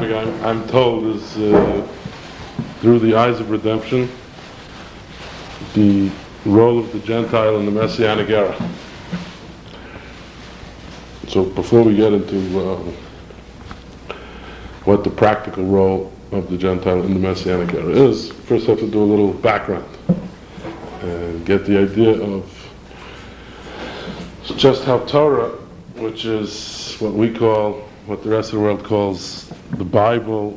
topic I'm told is through the eyes of redemption, the role of the Gentile in the Messianic era. So before we get into what the practical role of the Gentile in the Messianic era is, first I have to do a little background and get the idea of just how Torah, which is what we call, what the rest of the world calls the Bible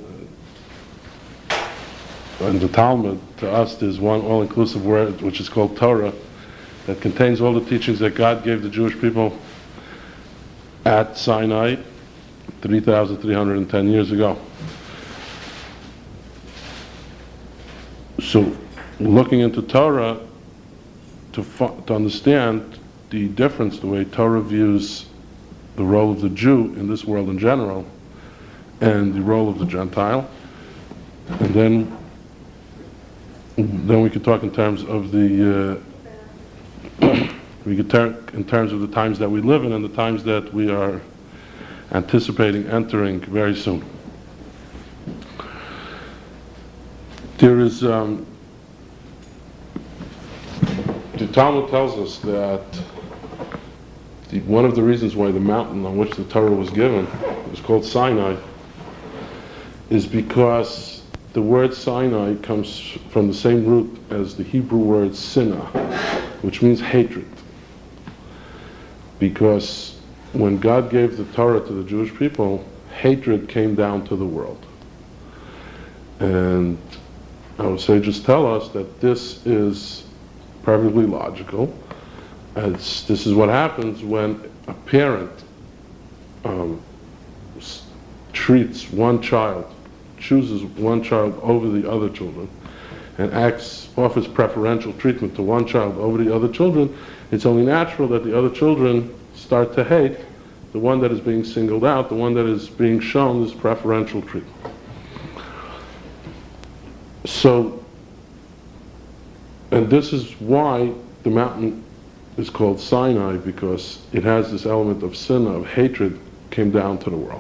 and the Talmud, to us there's one all-inclusive word which is called Torah, that contains all the teachings that God gave the Jewish people at Sinai 3,310 years ago. So looking into Torah to understand the difference, the way Torah views the role of the Jew in this world in general and the role of the Gentile, and then we could talk in terms of the in terms of the times that we live in and the times that we are anticipating entering very soon. There is the Talmud tells us that one of the reasons why the mountain on which the Torah was given was called Sinai is because the word Sinai comes from the same root as the Hebrew word sinah, which means hatred. Because when God gave the Torah to the Jewish people, hatred came down to the world. And our sages tell us that this is perfectly logical, as this is what happens when a parent treats one child, chooses one child over the other children, and offers preferential treatment to one child over the other children. It's only natural that the other children start to hate the one that is being singled out, the one that is being shown this preferential treatment. So, and this is why the mountain is called Sinai, because it has this element of sin, of hatred, came down to the world.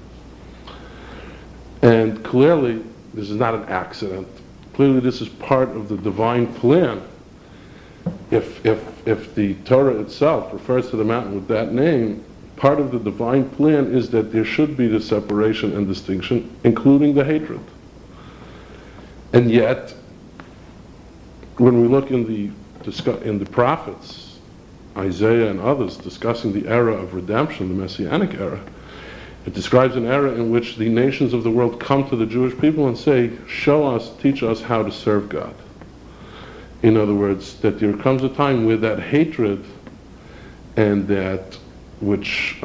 And clearly, this is not an accident. Clearly, this is part of the divine plan. If the Torah itself refers to the mountain with that name, part of the divine plan is that there should be the separation and distinction, including the hatred. And yet, when we look in the prophets, Isaiah and others, discussing the era of redemption, the Messianic era, it describes an era in which the nations of the world come to the Jewish people and say, show us, teach us how to serve God. In other words, that there comes a time where that hatred and that which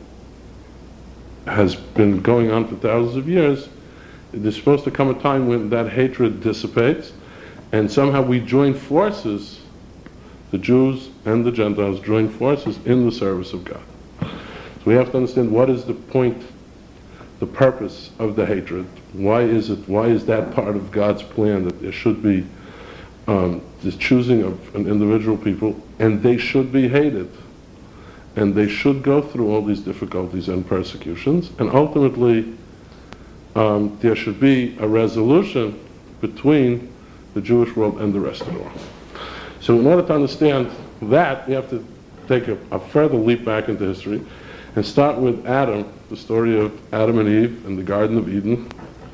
has been going on for thousands of years, there's supposed to come a time when that hatred dissipates, and somehow we join forces, the Jews and the Gentiles join forces in the service of God. So we have to understand what is the point, the purpose of the hatred. Why is that part of God's plan that there should be this choosing of an individual people, and they should be hated, and they should go through all these difficulties and persecutions, and ultimately there should be a resolution between the Jewish world and the rest of the world. So in order to understand that, we have to take a further leap back into history and start with Adam, the story of Adam and Eve in the Garden of Eden.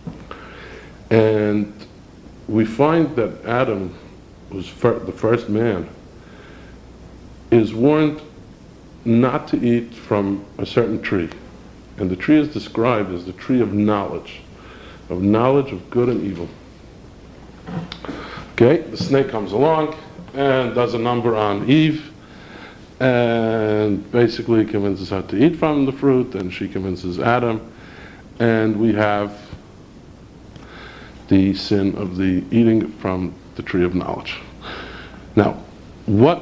And we find that Adam, who's the first man, is warned not to eat from a certain tree. And the tree is described as the tree of knowledge of good and evil. Okay, the snake comes along and does a number on Eve and basically convinces her to eat from the fruit, and she convinces Adam, and we have the sin of the eating from the tree of knowledge. Now, what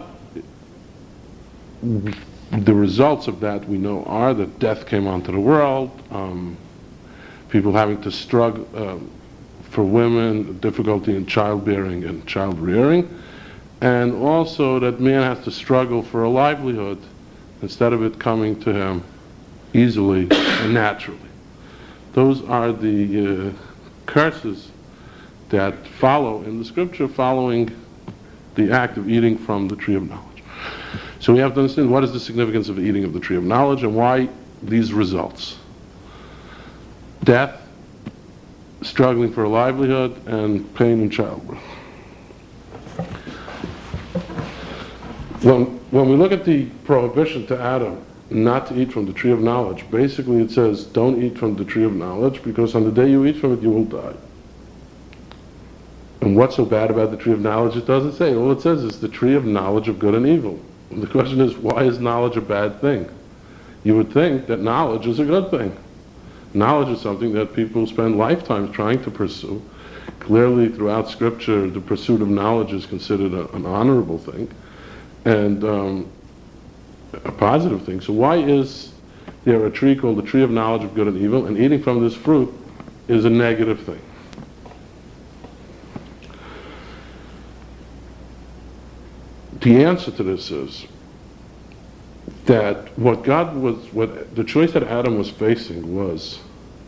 the results of that we know are that death came onto the world, people having to struggle for women, difficulty in childbearing and child rearing, and also that man has to struggle for a livelihood instead of it coming to him easily and naturally. Those are the curses that follow in the scripture following the act of eating from the tree of knowledge. So we have to understand what is the significance of the eating of the tree of knowledge and why these results. Death, struggling for a livelihood, and pain in childbirth. When we look at the prohibition to Adam not to eat from the tree of knowledge, basically it says, don't eat from the tree of knowledge, because on the day you eat from it, you will die. And what's so bad about the tree of knowledge? It doesn't say. All it says is the tree of knowledge of good and evil. And the question is, why is knowledge a bad thing? You would think that knowledge is a good thing. Knowledge is something that people spend lifetimes trying to pursue. Clearly, throughout Scripture, the pursuit of knowledge is considered an honorable thing and a positive thing. So why is there a tree called the tree of knowledge of good and evil, and eating from this fruit is a negative thing? The answer to this is that what the choice that Adam was facing was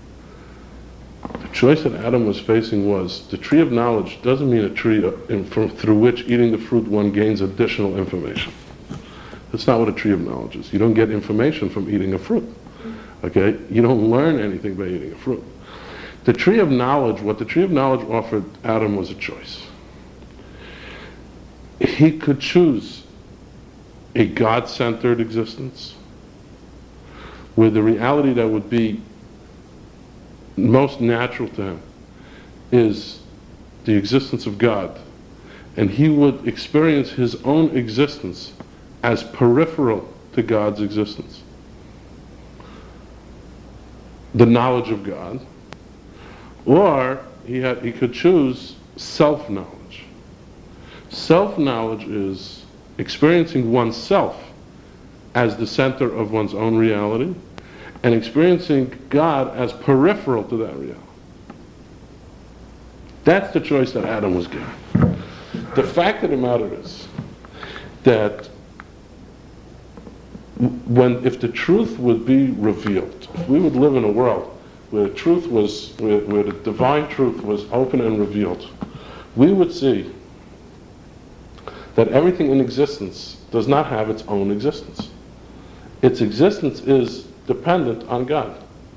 the tree of knowledge doesn't mean a tree through which eating the fruit one gains additional information. That's not what a tree of knowledge is. You don't get information from eating a fruit. Okay? You don't learn anything by eating a fruit. The tree of knowledge, what the tree of knowledge offered Adam was a choice. He could choose a God-centered existence where the reality that would be most natural to him is the existence of God, and he would experience his own existence as peripheral to God's existence. The knowledge of God, or he could choose self-knowledge. Self-knowledge is experiencing oneself as the center of one's own reality and experiencing God as peripheral to that reality. That's the choice that Adam was given. The fact of the matter is that if the truth would be revealed, if we would live in a world where the truth was, where the divine truth was open and revealed, we would see that everything in existence does not have its own existence. Its existence is dependent on God.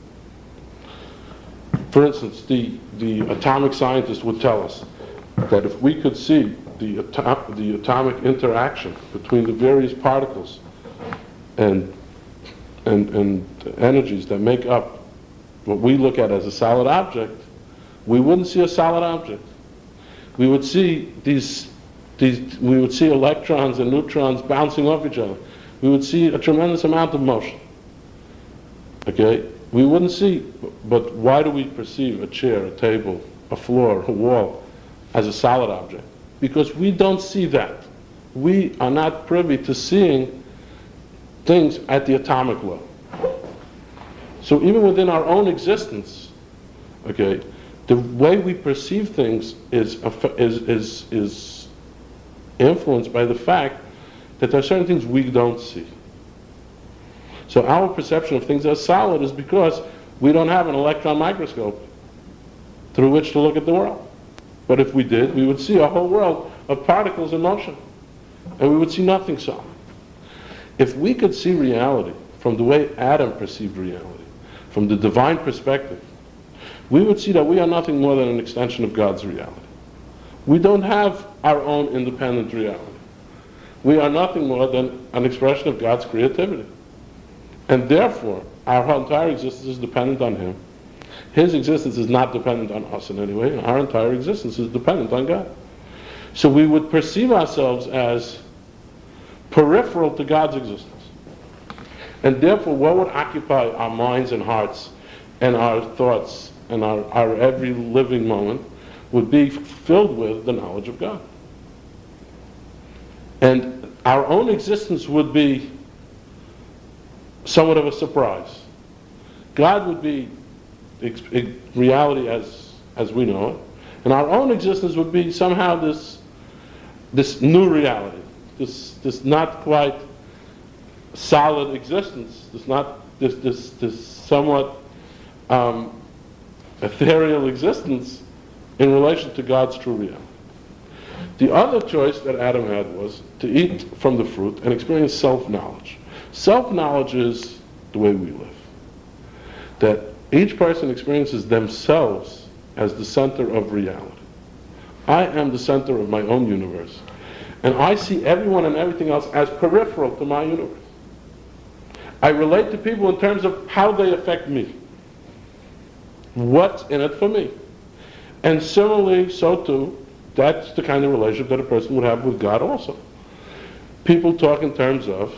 For instance, the atomic scientist would tell us that if we could see the atomic interaction between the various particles and energies that make up what we look at as a solid object, we wouldn't see a solid object. We would see we would see electrons and neutrons bouncing off each other. We would see a tremendous amount of motion. Okay? We wouldn't see, but why do we perceive a chair, a table, a floor, a wall as a solid object? Because we don't see that. We are not privy to seeing things at the atomic level. So even within our own existence, okay, the way we perceive things is influenced by the fact that there are certain things we don't see. So our perception of things as solid is because we don't have an electron microscope through which to look at the world. But if we did, we would see a whole world of particles in motion, and we would see nothing solid. If we could see reality from the way Adam perceived reality, from the divine perspective, we would see that we are nothing more than an extension of God's reality. We don't have our own independent reality. We are nothing more than an expression of God's creativity. And therefore, our entire existence is dependent on Him. His existence is not dependent on us in any way, and our entire existence is dependent on God. So we would perceive ourselves as peripheral to God's existence. And therefore, what would occupy our minds and hearts and our thoughts and our every living moment would be filled with the knowledge of God. And our own existence would be somewhat of a surprise. God would be reality as we know it, and our own existence would be somehow this new reality, this not quite solid existence, this somewhat ethereal existence in relation to God's true reality. The other choice that Adam had was to eat from the fruit and experience self-knowledge. Self-knowledge is the way we live. That each person experiences themselves as the center of reality. I am the center of my own universe. And I see everyone and everything else as peripheral to my universe. I relate to people in terms of how they affect me. What's in it for me? And similarly, so too, that's the kind of relationship that a person would have with God also. People talk in terms of,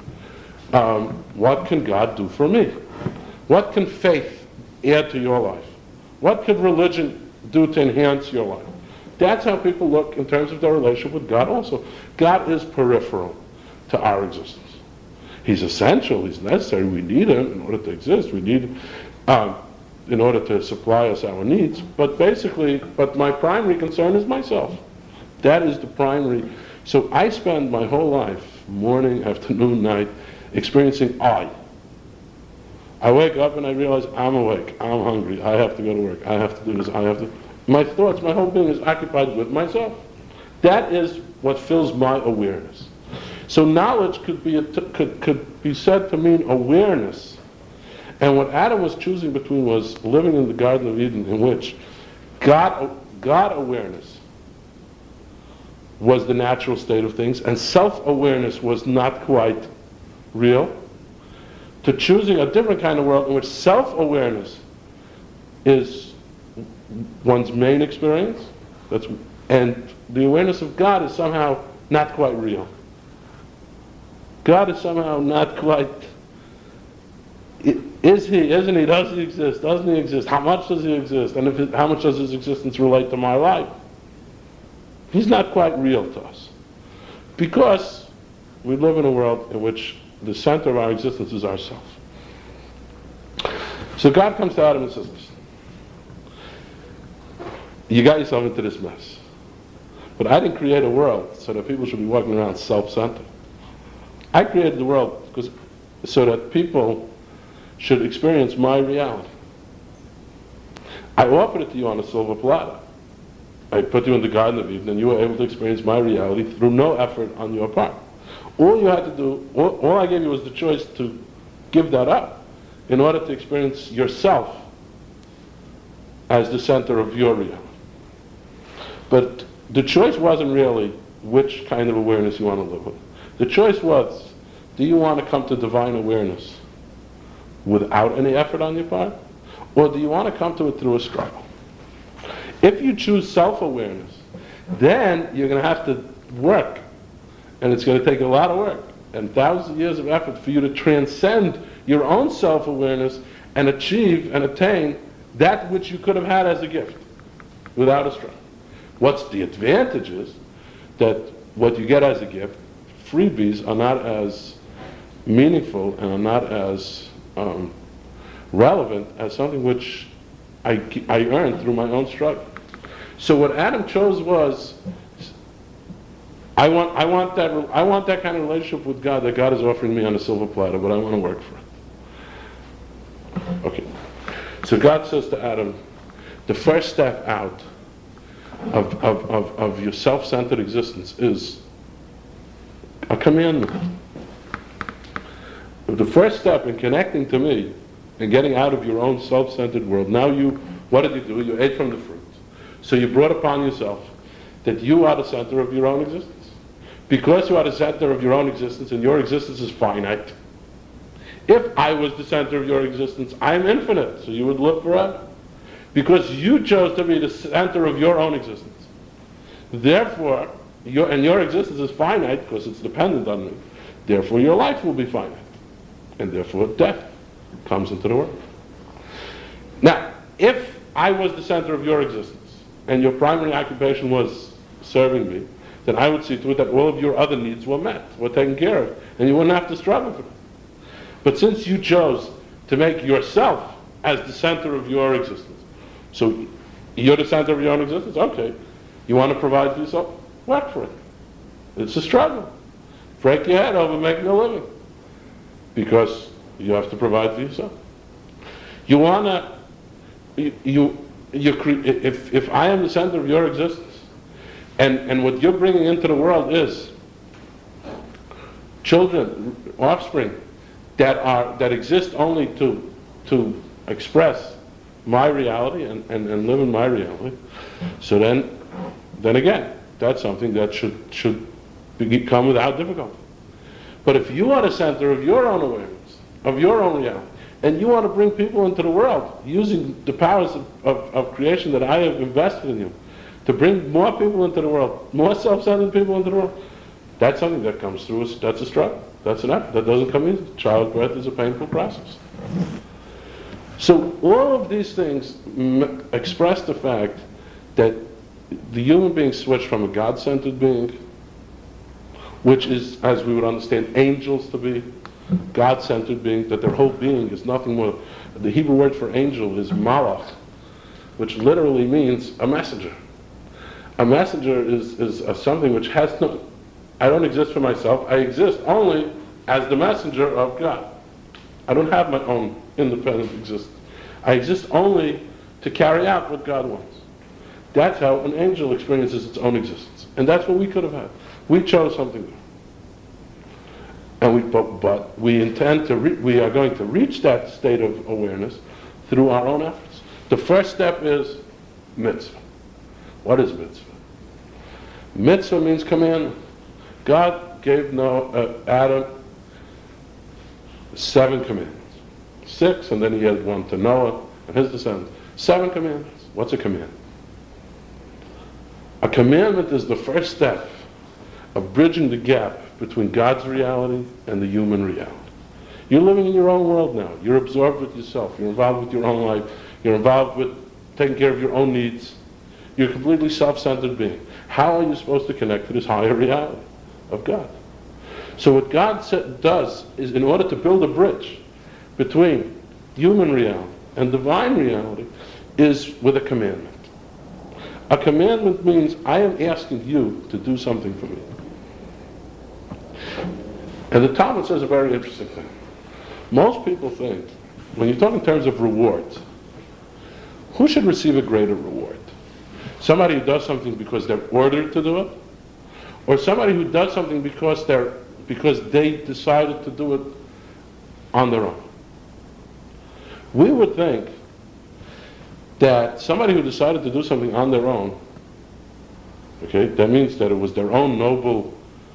what can God do for me? What can faith add to your life? What could religion do to enhance your life? That's how people look in terms of their relationship with God also. God is peripheral to our existence. He's essential, he's necessary, we need him in order to exist, we need him in order to supply us our needs, but my primary concern is myself. That is the primary. So I spend my whole life, morning, afternoon, night, experiencing I wake up and I realize I'm awake, I'm hungry, I have to go to work, I have to do this, my thoughts, my whole being is occupied with myself. That is what fills my awareness. So knowledge could be said to mean awareness. And what Adam was choosing between was living in the Garden of Eden, in which God awareness was the natural state of things, and self-awareness was not quite real, to choosing a different kind of world in which self-awareness is one's main experience, and the awareness of God is somehow not quite real. God is somehow not quite... Is he, isn't he, does he exist, doesn't he exist, how much does he exist, and how much does his existence relate to my life? He's not quite real to us. Because we live in a world in which the center of our existence is ourself. So God comes to Adam and says, listen, you got yourself into this mess. But I didn't create a world so that people should be walking around self-centered. I created the world so that people should experience my reality. I offered it to you on a silver platter. I put you in the Garden of Eden and you were able to experience my reality through no effort on your part. All you had to do, all I gave you was the choice to give that up in order to experience yourself as the center of your reality. But the choice wasn't really which kind of awareness you want to live with. The choice was, do you want to come to divine awareness without any effort on your part? Or do you want to come to it through a struggle? If you choose self-awareness, then you're going to have to work. And it's going to take a lot of work and thousands of years of effort for you to transcend your own self-awareness and achieve and attain that which you could have had as a gift without a struggle. What's the advantage is that what you get as a gift, freebies are not as meaningful and are not as relevant as something which I earned through my own struggle. So what Adam chose was, I want that kind of relationship with God that God is offering me on a silver platter, but I want to work for it. Okay. So God says to Adam, the first step out of your self-centered existence is a commandment. The first step in connecting to me and getting out of your own self-centered world, what did you do? You ate from the fruit. So you brought upon yourself that you are the center of your own existence. Because you are the center of your own existence and your existence is finite, if I was the center of your existence, I'm infinite, so you would live forever. Because you chose to be the center of your own existence. Therefore, your existence is finite because it's dependent on me. Therefore, your life will be finite. And therefore, death comes into the world. Now, if I was the center of your existence, and your primary occupation was serving me, then I would see to it that all of your other needs were met, were taken care of, and you wouldn't have to struggle for them. But since you chose to make yourself as the center of your existence, so you're the center of your own existence, okay, you want to provide for yourself, work for it. It's a struggle. Break your head over making a living, because you have to provide for yourself. You want to if I am the center of your existence, and what you're bringing into the world is children, offspring, that exist only to express my reality and live in my reality, so then again, that's something that should become without difficulty. But if you are the center of your own awareness, of your own reality, and you want to bring people into the world using the powers of creation that I have invested in you, to bring more people into the world, more self-centered people into the world, that's something that comes through us. That's a struggle. That's an effort. That doesn't come easy. Childbirth is a painful process. So all of these things express the fact that the human being switched from a God-centered being, which is, as we would understand angels to be, God-centered being, that their whole being is nothing more. The Hebrew word for angel is malach, which literally means a messenger. A messenger is something which has no, I don't exist for myself, I exist only as the messenger of God. I don't have my own independent existence. I exist only to carry out what God wants. That's how an angel experiences its own existence. And that's what we could have had. We chose something different. And but we intend to, we are going to reach that state of awareness through our own efforts. The first step is mitzvah. What is mitzvah? Mitzvah means commandment. God gave Adam 7 commandments. 6, and then he had one to Noah and his descendants. 7 commandments. What's a commandment? A commandment is the first step of bridging the gap between God's reality and the human reality. You're living in your own world now. You're absorbed with yourself. You're involved with your own life. You're involved with taking care of your own needs. You're a completely self-centered being. How are you supposed to connect to this higher reality of God? So what God does is, in order to build a bridge between human reality and divine reality, is with a commandment. A commandment means I am asking you to do something for me. And the Talmud says a very interesting thing. Most people think, when you talk in terms of rewards, who should receive a greater reward? Somebody who does something because they're ordered to do it? Or somebody who does something because they decided to do it on their own? We would think that somebody who decided to do something on their own, okay, that means that it was their own noble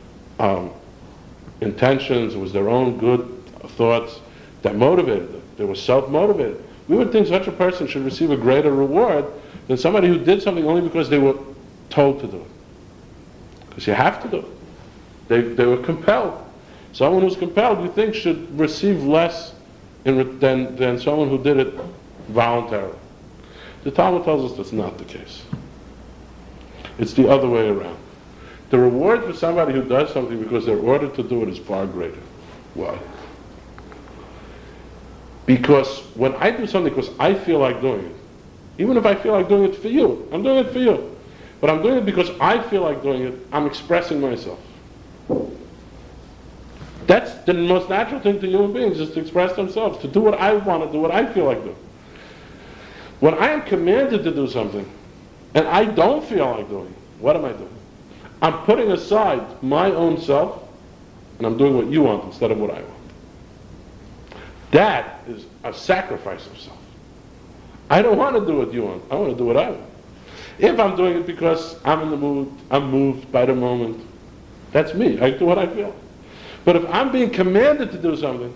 intentions, it was their own good thoughts that motivated them. They were self-motivated. We would think such a person should receive a greater reward than somebody who did something only because they were told to do it. Because you have to do it. They were compelled. Someone who's compelled, you think, should receive less than someone who did it voluntarily. The Talmud tells us that's not the case. It's the other way around. The reward for somebody who does something because they're ordered to do it is far greater. Why? Because when I do something because I feel like doing it, even if I feel like doing it for you, I'm doing it for you. But I'm doing it because I feel like doing it, I'm expressing myself. That's the most natural thing to human beings, is to express themselves, to do what I want to do, what I feel like doing. When I am commanded to do something, and I don't feel like doing it, what am I doing? I'm putting aside my own self, and I'm doing what you want instead of what I want. That is a sacrifice of self. I don't want to do what you want. I want to do what I want. If I'm doing it because I'm in the mood, I'm moved by the moment, that's me. I do what I feel. But if I'm being commanded to do something,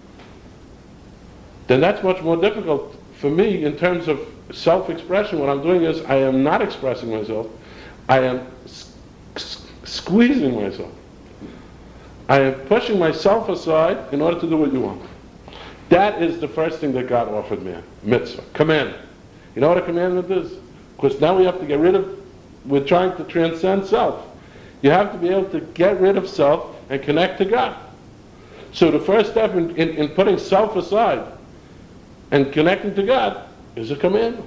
then that's much more difficult for me in terms of self-expression. What I'm doing is I am not expressing myself. I am squeezing myself. I am pushing myself aside in order to do what you want. That is the first thing that God offered man. Mitzvah. Commandment. You know what a commandment is? Because now we have to get rid of, we're trying to transcend self. You have to be able to get rid of self and connect to God. So the first step in putting self aside and connecting to God is a commandment.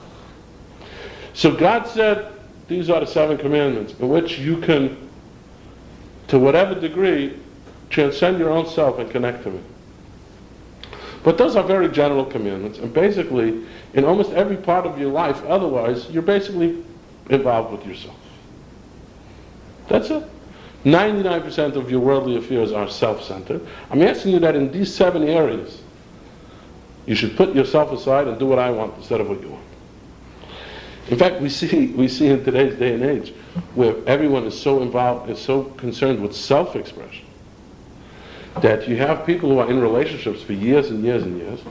So God said, these are the 7 commandments in which you can, to whatever degree, transcend your own self and connect to me. But those are very general commandments, and basically, in almost every part of your life, otherwise, you're basically involved with yourself. That's it. 99% of your worldly affairs are self-centered. I'm asking you that in these 7 areas, you should put yourself aside and do what I want instead of what you want. In fact, we see in today's day and age where everyone is so involved, is so concerned with self-expression, that you have people who are in relationships for years and years and years,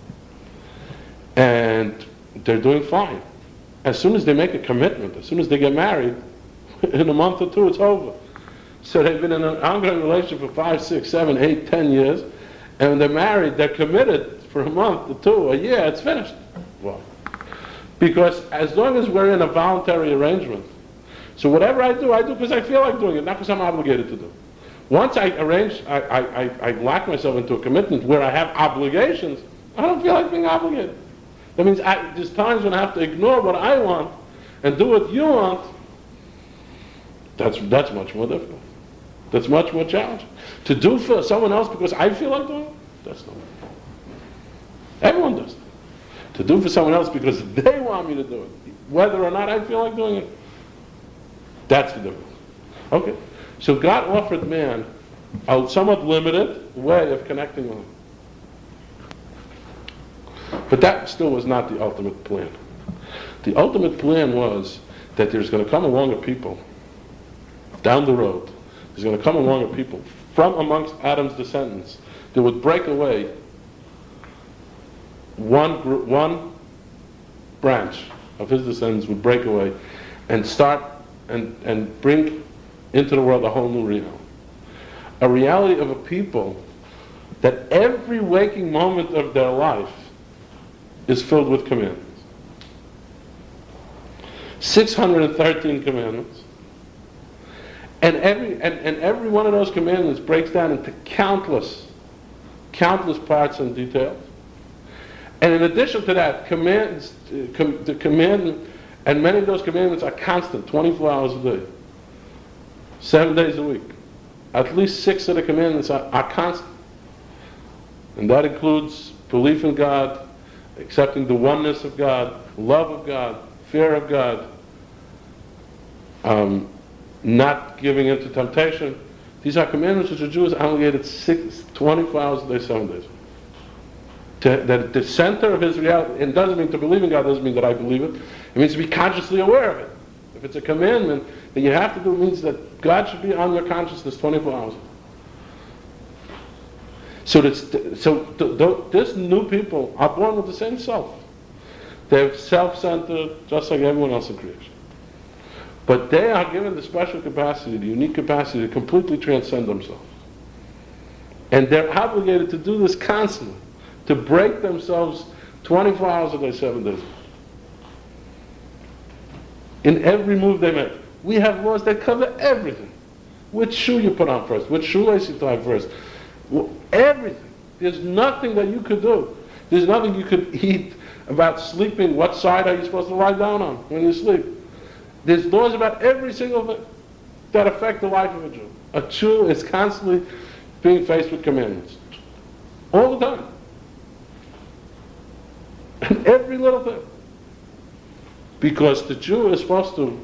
and they're doing fine. As soon as they make a commitment, as soon as they get married, in a month or 2 it's over. So they've been in an ongoing relationship for 5, 6, 7, 8, 10 years, and when they're married, they're committed for a month or 2, a year, it's finished. Well, because as long as we're in a voluntary arrangement, so whatever I do because I feel like doing it, not because I'm obligated to do. Once I arrange, I lock myself into a commitment where I have obligations, I don't feel like being obligated. That means there's times when I have to ignore what I want and do what you want. That's much more difficult. That's much more challenging. To do for someone else because I feel like doing it, that's not. Everyone does it. To do for someone else because they want me to do it, whether or not I feel like doing it, that's the difference. Okay, so God offered man a somewhat limited way of connecting with him. But that still was not the ultimate plan. The ultimate plan was that there's going to come along a people down the road, there's going to come along a people from amongst Adam's descendants that would break away one branch of his descendants would break away and start and bring into the world a whole new reality. A reality of a people that every waking moment of their life is filled with commandments. 613 commandments. And every one of those commandments breaks down into countless parts and details. And in addition to that, the commandment, and many of those commandments are constant, 24 hours a day, 7 days a week. At least 6 of the commandments are constant. And that includes belief in God, accepting the oneness of God, love of God, fear of God, not giving in to temptation. These are commandments which the Jews obligated 24 hours a day, 7 days. That the center of his reality, and doesn't mean to believe in God, doesn't mean that I believe it. It means to be consciously aware of it. If it's a commandment that you have to do, it means that God should be on your consciousness 24 hours. So this new people are born with the same self. They're self-centered, just like everyone else in creation. But they are given the special capacity, the unique capacity to completely transcend themselves. And they're obligated to do this constantly, to break themselves 24 hours a day, 7 days a week. In every move they make. We have laws that cover everything. Which shoe you put on first, which shoelace you tie first. Everything. There's nothing that you could do. There's nothing you could eat about sleeping. What side are you supposed to lie down on when you sleep? There's laws about every single thing that affect the life of a Jew. A Jew is constantly being faced with commandments. All the time. And every little thing. Because the Jew is supposed to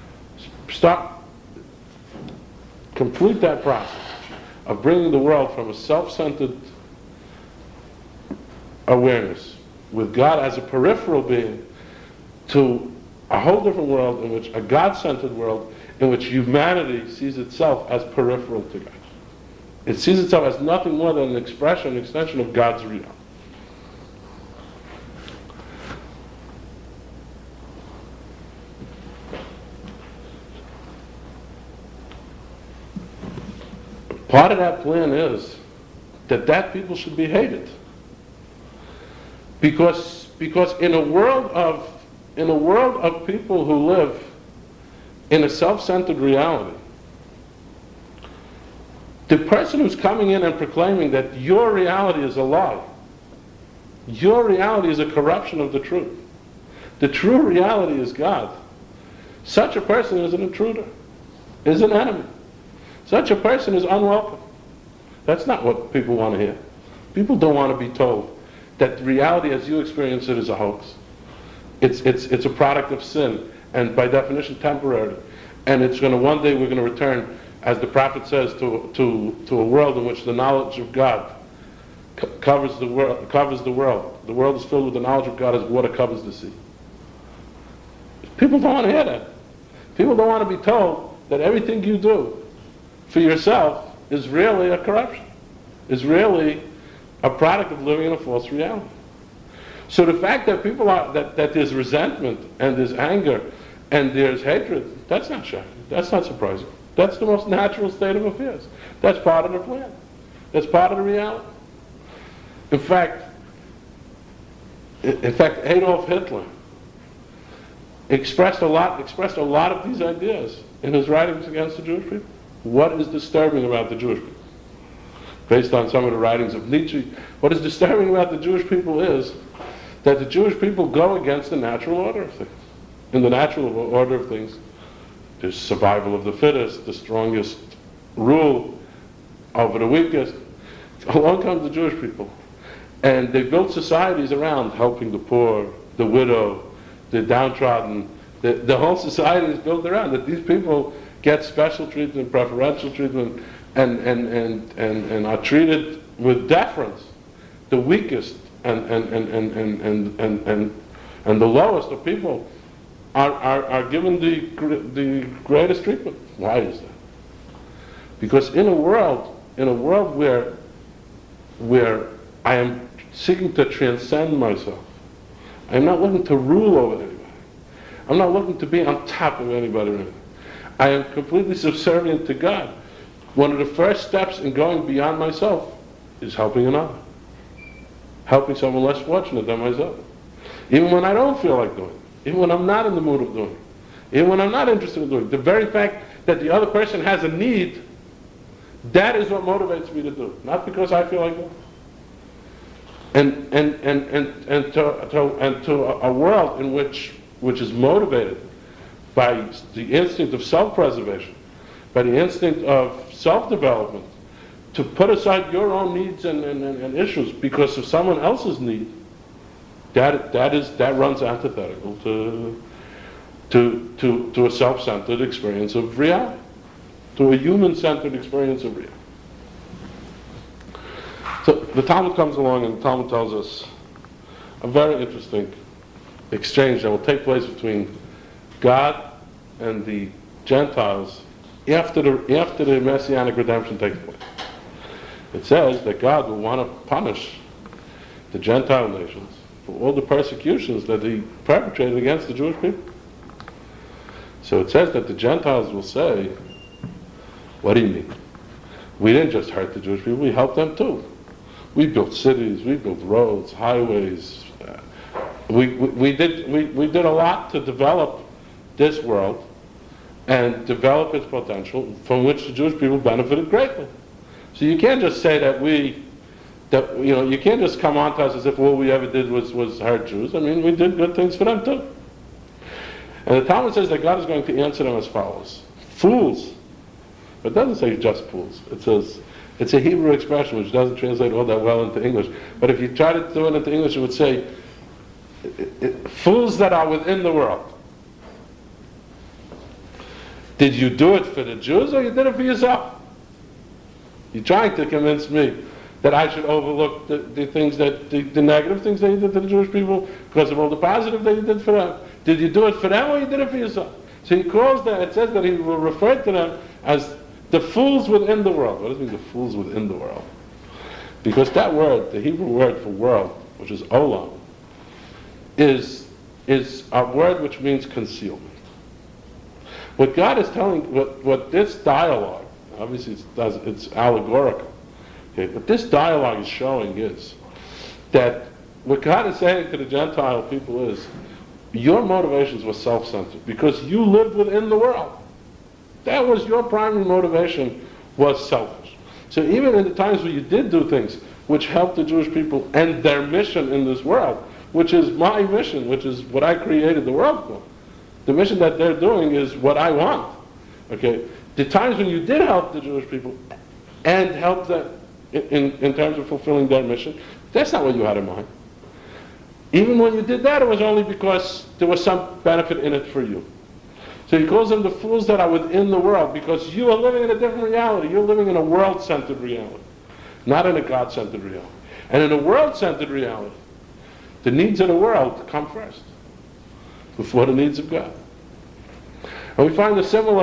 complete that process of bringing the world from a self-centered awareness with God as a peripheral being to a whole different world, in which a God-centered world, in which humanity sees itself as peripheral to God. It sees itself as nothing more than an expression, an extension of God's reality. Part of that plan is that people should be hated. Because in a world of people who live in a self-centered reality, the person who's coming in and proclaiming that your reality is a lie, your reality is a corruption of the truth, the true reality is God, such a person is an intruder, is an enemy. Such a person is unwelcome. That's not what people want to hear. People don't want to be told that reality as you experience it is a hoax. It's a product of sin, and by definition temporary. And it's going to, one day we're going to return, as the prophet says, to a world in which the knowledge of God covers the world. The world is filled with the knowledge of God as water covers the sea. People don't want to hear that. People don't want to be told that everything you do for yourself is really a corruption, is really a product of living in a false reality. So the fact that people are, that there's resentment and there's anger and there's hatred, that's not shocking. That's not surprising. That's the most natural state of affairs. That's part of the plan. That's part of the reality. In fact, Adolf Hitler expressed a lot of these ideas in his writings against the Jewish people. What is disturbing about the Jewish people? Based on some of the writings of Nietzsche, what is disturbing about the Jewish people is that the Jewish people go against the natural order of things. In the natural order of things, there's survival of the fittest, the strongest rule over the weakest. Along comes the Jewish people. And they built societies around helping the poor, the widow, the downtrodden. The whole society is built around that these people get special treatment, preferential treatment, and are treated with deference. The weakest and the lowest of people are given the greatest treatment. Why is that? Because in a world where I am seeking to transcend myself, I'm not looking to rule over anybody. I'm not looking to be on top of anybody or anything. I am completely subservient to God. One of the first steps in going beyond myself is helping another. Helping someone less fortunate than myself. Even when I don't feel like doing it. Even when I'm not in the mood of doing it. Even when I'm not interested in doing it. The very fact that the other person has a need, that is what motivates me to do it. Not because I feel like doing it. And to a world in which is motivated by the instinct of self-preservation, by the instinct of self-development, to put aside your own needs and issues because of someone else's need, that runs antithetical to a self-centered experience of reality, to a human-centered experience of reality. So the Talmud comes along, and the Talmud tells us a very interesting exchange that will take place between God and the Gentiles after the Messianic redemption takes place. It says that God will want to punish the Gentile nations for all the persecutions that he perpetrated against the Jewish people. So it says that the Gentiles will say, what do you mean? We didn't just hurt the Jewish people, we helped them too. We built cities, we built roads, highways. We did a lot to develop this world and develop its potential, from which the Jewish people benefited greatly. So you can't just say you can't just come on to us as if all we ever did was hurt Jews. I mean, we did good things for them too. And the Talmud says that God is going to answer them as follows. Fools. But it doesn't say just fools. It says, it's a Hebrew expression which doesn't translate all that well into English. But if you try to do it into English, it would say, fools that are within the world. Did you do it for the Jews or you did it for yourself? You're trying to convince me that I should overlook the things the negative things that you did to the Jewish people because of all the positive that you did for them. Did you do it for them or you did it for yourself? So he calls them, it says that he will refer to them as the fools within the world. What does it mean, the fools within the world? Because that word, the Hebrew word for world, which is olam, is a word which means concealment. What God is telling, what this dialogue, obviously it's allegorical, okay, but this dialogue is showing is that what God is saying to the Gentile people is, your motivations were self-centered because you lived within the world. That was your primary motivation, was selfish. So even in the times where you did do things which helped the Jewish people and their mission in this world, which is my mission, which is what I created the world for, the mission that they're doing is what I want. Okay, the times when you did help the Jewish people and help them in terms of fulfilling their mission, that's not what you had in mind. Even when you did that, it was only because there was some benefit in it for you. So he calls them the fools that are within the world, because you are living in a different reality. You're living in a world-centered reality, not in a God-centered reality. And in a world-centered reality, the needs of the world come first, before the needs of God. And we find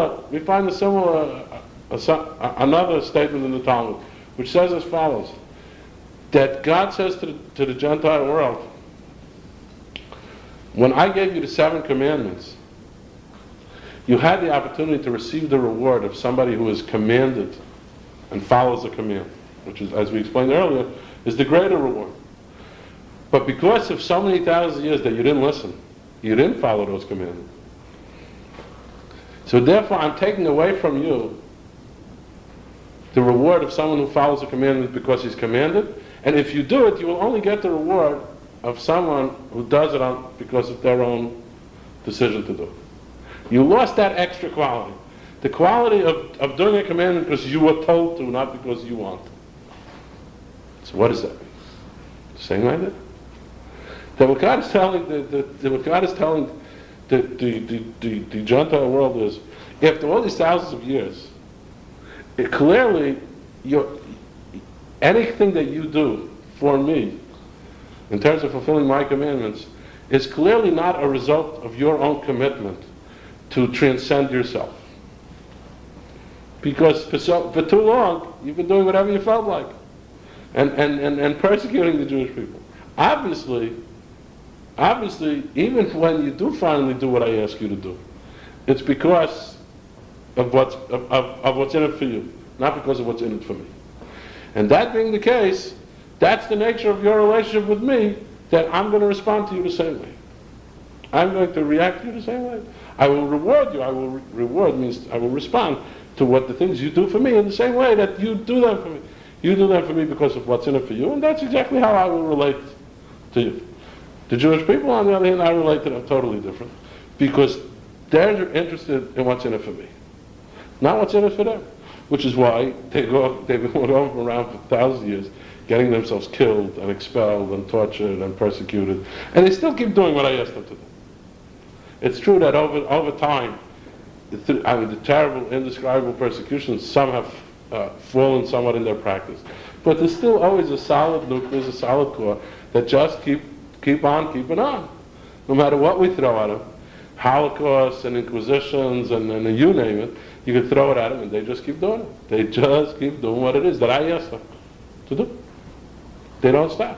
another statement in the Talmud, which says as follows, that God says to the Gentile world, when I gave you the 7 commandments, you had the opportunity to receive the reward of somebody who is commanded and follows the command, which is, as we explained earlier, is the greater reward. But because of so many thousands of years that you didn't listen, you didn't follow those commandments. So therefore, I'm taking away from you the reward of someone who follows the commandment because he's commanded. And if you do it, you will only get the reward of someone who does it because of their own decision to do it. You lost that extra quality. The quality of doing a commandment because you were told to, not because you want to. So what does that mean? Same idea? That what God is telling the Gentile world is, after all these thousands of years, clearly anything that you do for me, in terms of fulfilling my commandments, is clearly not a result of your own commitment to transcend yourself. Because for too long, you've been doing whatever you felt like, and persecuting the Jewish people. Obviously, even when you do finally do what I ask you to do, it's because of what's in it for you, not because of what's in it for me. And that being the case, that's the nature of your relationship with me, that I'm going to respond to you the same way. I'm going to react to you the same way. I will reward you. Reward means I will respond to what the things you do for me in the same way that you do them for me. You do them for me because of what's in it for you, and that's exactly how I will relate to you. The Jewish people, on the other hand, I relate to them totally different, because they're interested in what's in it for me, not what's in it for them. Which is why they've been going around for thousands of years, getting themselves killed and expelled and tortured and persecuted, and they still keep doing what I asked them to do. It's true that over time, the terrible, indescribable persecutions, some have fallen somewhat in their practice, but there's still always a solid nucleus, a solid core that just keep on keeping on, no matter what we throw at them. Holocausts and inquisitions and you name it, you can throw it at them and they just keep doing it. They just keep doing what it is that I asked them to do. They don't stop.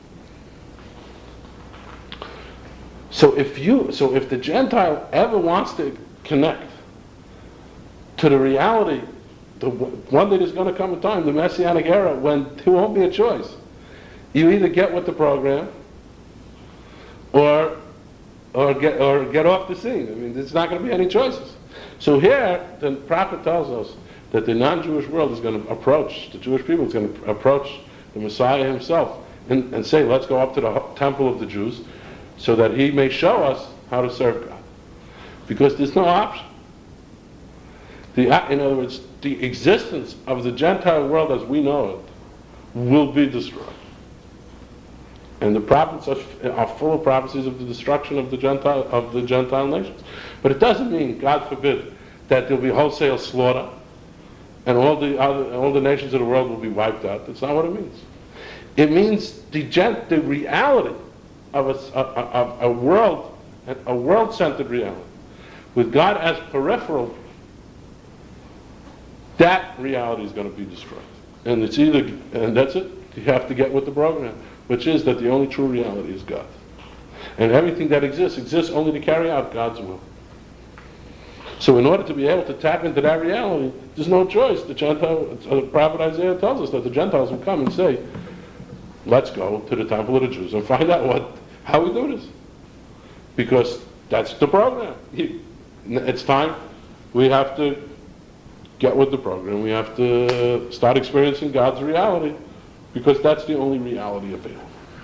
So if the Gentile ever wants to connect to the reality, the one that is going to come in time, the Messianic era, when there won't be a choice, you either get with the program or get off the scene. I mean, there's not going to be any choices. So here, the prophet tells us that the non-Jewish world is going to approach, the Jewish people is going to approach the Messiah himself and say, let's go up to the temple of the Jews so that he may show us how to serve God. Because there's no option. In other words, the existence of the Gentile world as we know it will be destroyed. And the prophets are full of prophecies of the destruction of the Gentile nations. But it doesn't mean, God forbid, that there'll be wholesale slaughter and all the nations of the world will be wiped out. That's not what it means. It means the reality of a world-centered reality, with God as peripheral. That reality is going to be destroyed, and that's it. You have to get with the program, which is that the only true reality is God. And everything that exists only to carry out God's will. So in order to be able to tap into that reality, there's no choice. The prophet Isaiah tells us that the Gentiles will come and say, let's go to the temple of the Jews and find out how we do this. Because that's the program. It's time. We have to get with the program. We have to start experiencing God's reality, because that's the only reality available.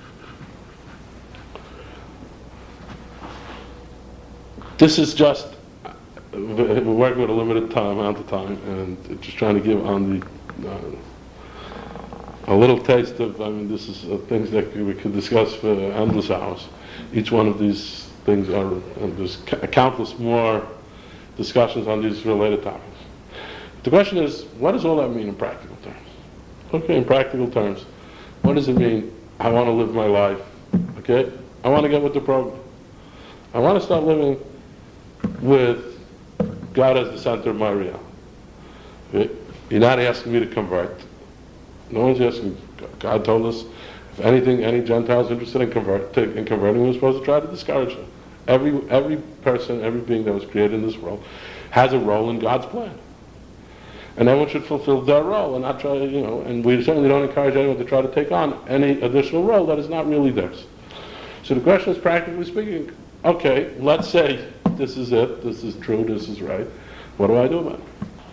This is just, we're working with a limited amount of time, and just trying to give on a little taste of, this is things that we could discuss for endless hours. Each one of these things are, and there's countless more discussions on these related topics. The question is, what does all that mean in practical terms? Okay, in practical terms, what does it mean? I want to live my life, okay? I want to get with the program. I want to start living with God as the center of my reality. Okay? You're not asking me to convert. No one's asking. God told us, if anything, any Gentile is interested in converting, we're supposed to try to discourage them. Every person, every being that was created in this world has a role in God's plan. And everyone should fulfill their role and not try to, and we certainly don't encourage anyone to try to take on any additional role that is not really theirs. So the question is, practically speaking, okay, let's say this is it, this is true, this is right. What do I do about it?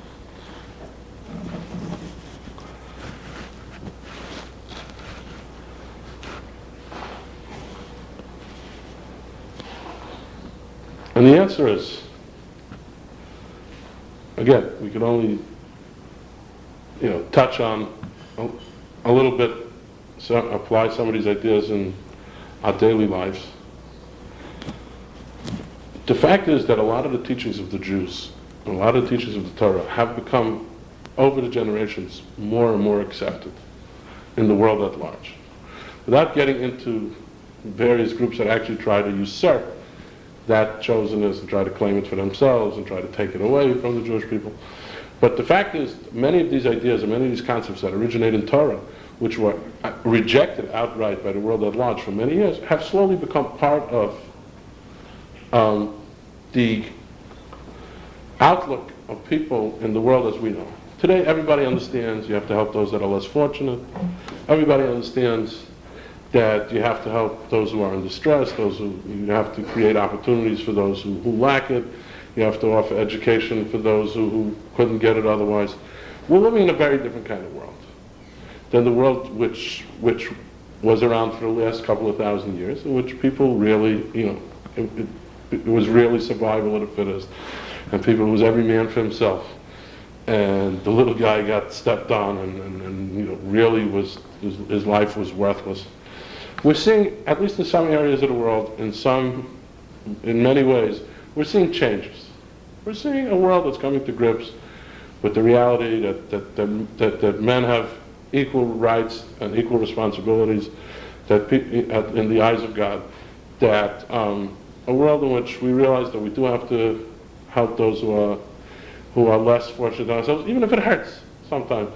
And the answer is, again, we can only touch on a little bit, apply some of these ideas in our daily lives. The fact is that a lot of the teachings of the Jews, a lot of the teachings of the Torah have become, over the generations, more and more accepted in the world at large. Without getting into various groups that actually try to usurp that chosenness and try to claim it for themselves and try to take it away from the Jewish people. But the fact is, many of these ideas and many of these concepts that originate in Torah, which were rejected outright by the world at large for many years, have slowly become part of the outlook of people in the world as we know. Today, everybody understands you have to help those that are less fortunate. Everybody understands that you have to help those who are in distress, you have to create opportunities for those who lack it. You have to offer education for those who couldn't get it otherwise. We're living in a very different kind of world than the world which was around for the last couple of thousand years, in which people really, it was really survival of the fittest, and it was every man for himself. And the little guy got stepped on, and really his life was worthless. We're seeing, at least in some areas of the world, in many ways, we're seeing changes. We're seeing a world that's coming to grips with the reality that men have equal rights and equal responsibilities in the eyes of God. That a world in which we realize that we do have to help those who are less fortunate than ourselves, even if it hurts sometimes.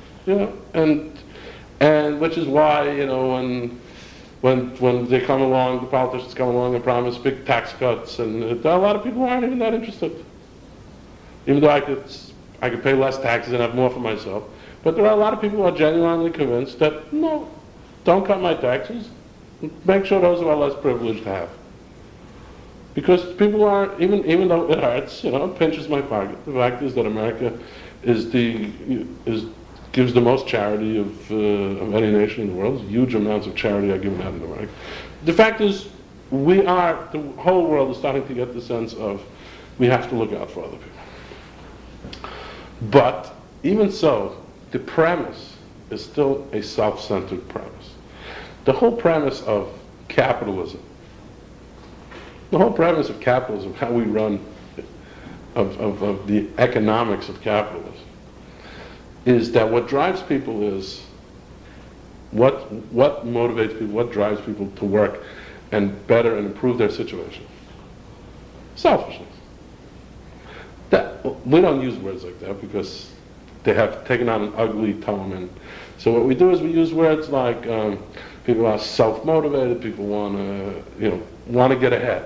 And which is why when they come along, the politicians come along and promise big tax cuts, and a lot of people who aren't even that interested. Even though I could pay less taxes and have more for myself. But there are a lot of people who are genuinely convinced that, no, don't cut my taxes. Make sure those who are less privileged have. Because people are, even though it hurts, it pinches my pocket. The fact is that America gives the most charity of any nation in the world. Huge amounts of charity are given out in America. The fact is, the whole world is starting to get the sense of we have to look out for other people. But even so, the premise is still a self-centered premise. The whole premise of capitalism, how we run, of the economics of capitalism, is that what drives people is, what motivates people, what drives people to work and better and improve their situation? Selfishness. We don't use words like that because they have taken on an ugly tone. And so what we do is we use words like people are self-motivated, people want to get ahead.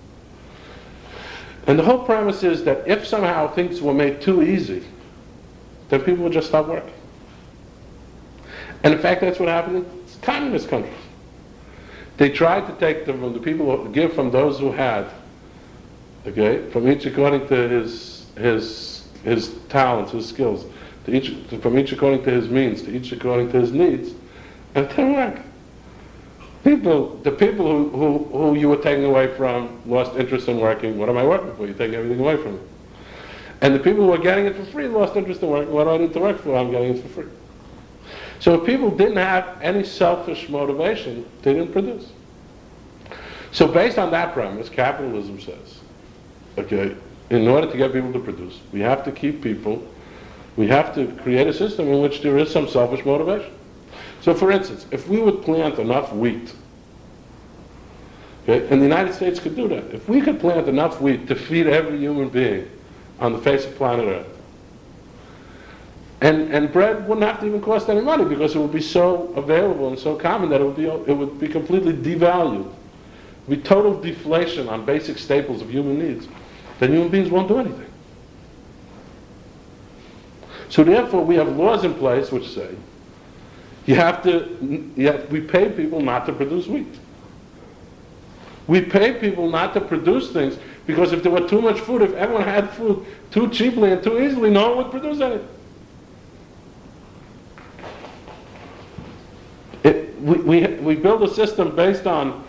And the whole premise is that if somehow things were made too easy, then people would just stop working. And in fact, that's what happened in communist countries. They tried to take them from the people who give from those who had, from each according to his talents, his skills, from each according to his means, to each according to his needs, and it didn't work. The people who you were taking away from lost interest in working. What am I working for? You're taking everything away from me. And the people who are getting it for free lost interest in working. What do I need to work for? I'm getting it for free. So if people didn't have any selfish motivation, they didn't produce. So based on that premise, capitalism says, okay, in order to get people to produce, we have to keep people, we have to create a system in which there is some selfish motivation. So for instance, if we would plant enough wheat, okay, and the United States could do that, if we could plant enough wheat to feed every human being on the face of planet Earth, and bread wouldn't have to even cost any money because it would be so available and so common that it would be completely devalued. It would be total deflation on basic staples of human needs. Then human beings won't do anything. So therefore we have laws in place which say we pay people not to produce wheat. We pay people not to produce things because if there were too much food, if everyone had food too cheaply and too easily, no one would produce anything. We build a system based on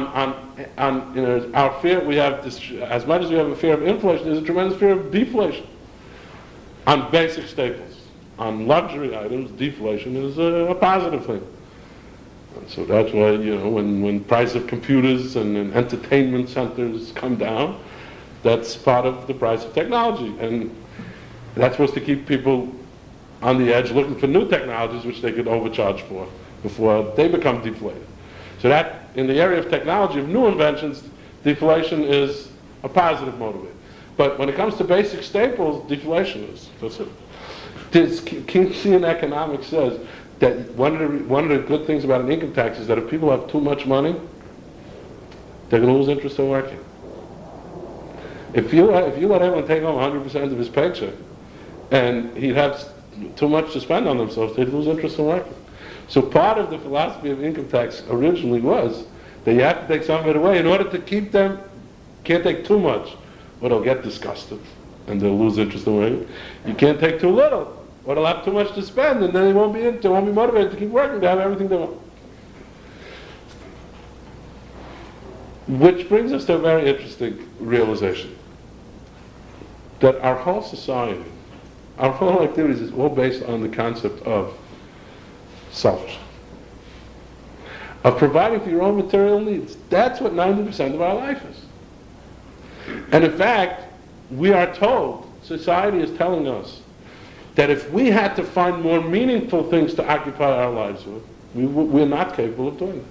our fear. We have this, as much as we have a fear of inflation, there's a tremendous fear of deflation on basic staples. On luxury items, deflation is a positive thing. And so that's why, when price of computers and entertainment centers come down, that's part of the price of technology. And that's supposed to keep people on the edge looking for new technologies which they could overcharge for before they become deflated. So that, in the area of technology, of new inventions, deflation is a positive motivator. But when it comes to basic staples, deflation is. That's it. Keynesian economics says that one of the good things about an income tax is that if people have too much money, they're going to lose interest in working. If you let everyone take home 100% of his paycheck, and he'd have too much to spend on themselves, they'd lose interest in working. So part of the philosophy of income tax originally was that you have to take some of it away in order to keep them, can't take too much, or they'll get disgusted and they'll lose interest in working. You can't take too little, or they'll have too much to spend, and then they won't be motivated to keep working to have everything they want. Which brings us to a very interesting realization. That our whole society, our whole activities is all based on the concept of selfish. Of providing for your own material needs. That's what 90% of our life is. And in fact, we are told, society is telling us, that if we had to find more meaningful things to occupy our lives with, we're not capable of doing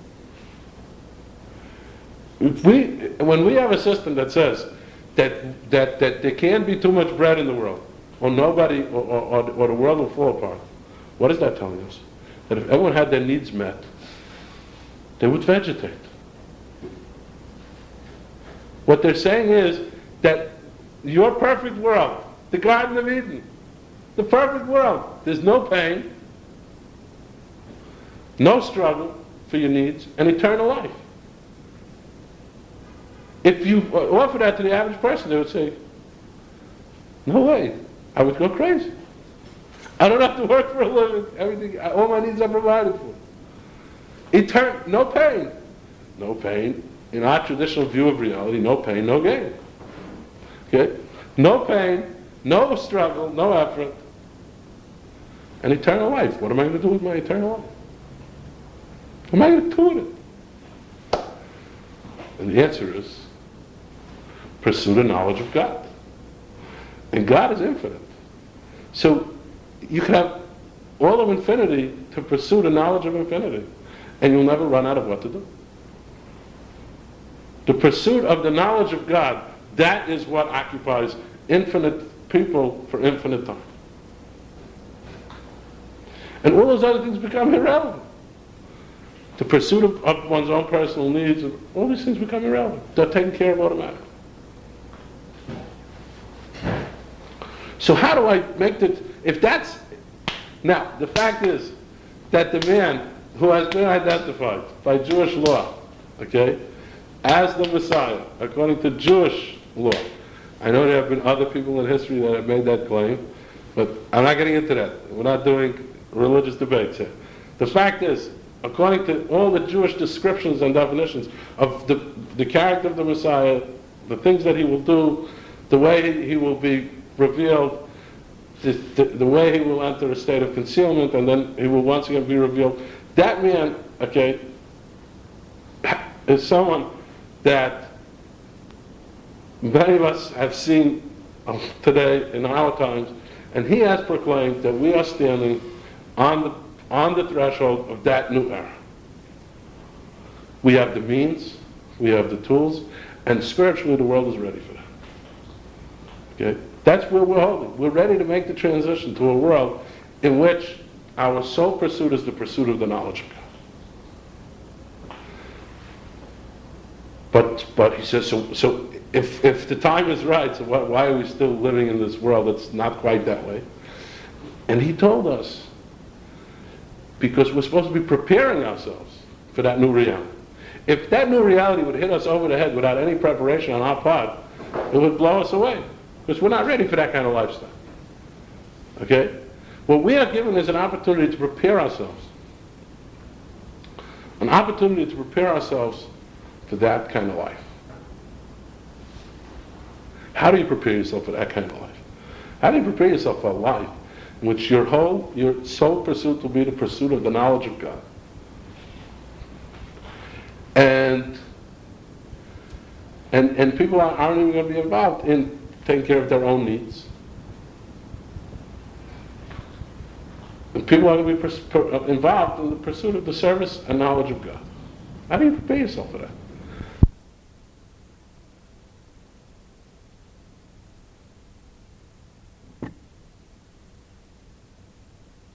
that. When we have a system that says that there can't be too much bread in the world, or nobody, or the world will fall apart, what is that telling us? That if everyone had their needs met, they would vegetate. What they're saying is that your perfect world, the Garden of Eden, the perfect world, there's no pain, no struggle for your needs, and eternal life. If you offer that to the average person, they would say, no way, I would go crazy. I don't have to work for a living. Everything, all my needs are provided for. No pain. No pain. In our traditional view of reality, no pain, no gain. Okay? No pain, no struggle, no effort, and eternal life. What am I going to do with my eternal life? What am I going to do with it? And the answer is, pursue the knowledge of God. And God is infinite. So you can have all of infinity to pursue the knowledge of infinity, and you'll never run out of what to do. The pursuit of the knowledge of God, that is what occupies infinite people for infinite time. And all those other things become irrelevant. The pursuit of one's own personal needs, all these things become irrelevant. They're taken care of automatically. So how do I make now, the fact is that the man who has been identified by Jewish law, okay, as the Messiah, according to Jewish law. I know there have been other people in history that have made that claim, but I'm not getting into that. We're not doing religious debates here. The fact is, according to all the Jewish descriptions and definitions of the character of the Messiah, the things that he will do, the way he will be revealed, the way he will enter a state of concealment, and then he will once again be revealed. That man, okay, is someone that many of us have seen today in our times, and he has proclaimed that we are standing on the threshold of that new era. We have the means, we have the tools, and spiritually the world is ready for that. Okay? That's where we're holding. We're ready to make the transition to a world in which our sole pursuit is the pursuit of the knowledge of God. But he says, so if the time is right, so why are we still living in this world that's not quite that way? And he told us, because we're supposed to be preparing ourselves for that new reality. If that new reality would hit us over the head without any preparation on our part, it would blow us away, because we're not ready for that kind of lifestyle. Okay? What we are given is an opportunity to prepare ourselves. An opportunity to prepare ourselves for that kind of life. How do you prepare yourself for that kind of life? How do you prepare yourself for a life in which your sole pursuit will be the pursuit of the knowledge of God? And people aren't even going to be involved in taking care of their own needs. And people are going to be involved in the pursuit of the service and knowledge of God. How do you prepare yourself for that?